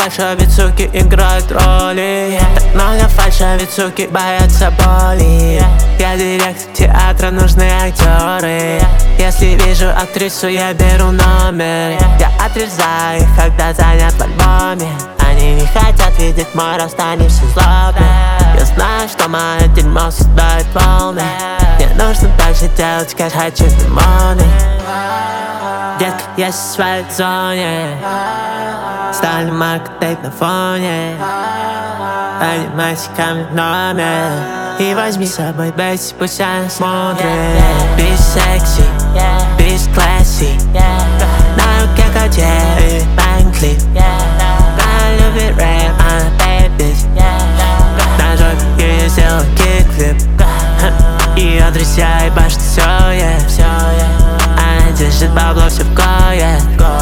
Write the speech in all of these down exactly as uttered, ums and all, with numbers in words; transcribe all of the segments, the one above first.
фальша, ведь суки играют роли. Так много фальша, ведь суки боятся боли. Я директор театра, нужны актеры. Если вижу актрису, я беру номер. Я отрезаю их, когда занят в альбоме. Они не хотят видеть мой рост, они все злобны. Я знаю, что мое дерьмо создает волны. Мне нужно дальше делать, как хочу лимоны. Детка, я в своей зоне. Ставлю марку тейп на фоне. Поднимайся ко мне в номер и возьми с собой бейси, пусть она смотрит. Bitch sexy, bitch classy. На руке Cartier, Bankley. Она любит рэп, она bad bitch. На жопе ей сделал кикфлип. Ее друзья ебашут всё, yeah. Она держит бабло все в кое.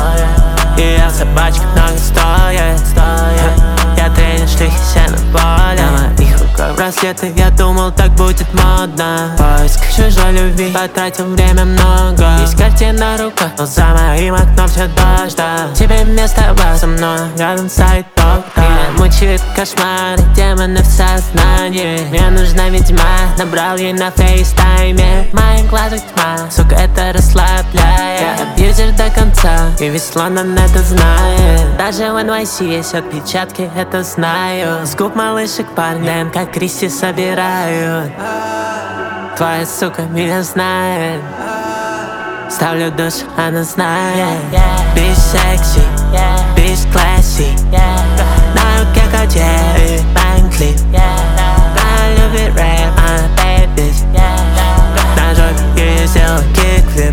Ее собачка много стоит. Я тренер шлюхи все на поле. На моих руках браслеты, я думал, так будет модно. Поиск чужой любви, потратил время много. Есть картина на руках, но за моим окном все дождь. Тебе место было со мной, рядом стоит топка. Меня мучают кошмары, демоны в сознании. Мне нужна ведьма, набрал ей на фейстайме. В моих глазах тьма, сука, это расслабляет. Я абьюзер до конца, и весь Лондон это знает. Даже в эн вай си есть отпечатки, это знаю. С губ малышек парни ДНК Кристи собирают. Твоя сука меня знает. Ставлю душ, она знает. Bitch sexy, bitch classy. На руке Cartier, Bankley. Она любит рэп, она bad bitch. На жопе ей сделал кикфлип.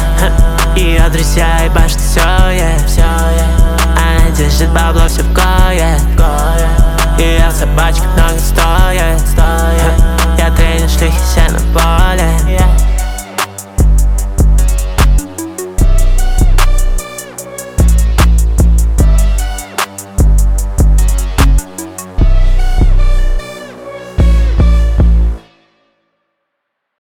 Ее друзья ебашут всё, yeah. Она держит бабло все в кое. Ее собачка много стоит. Я тренер шлюхи все на поле.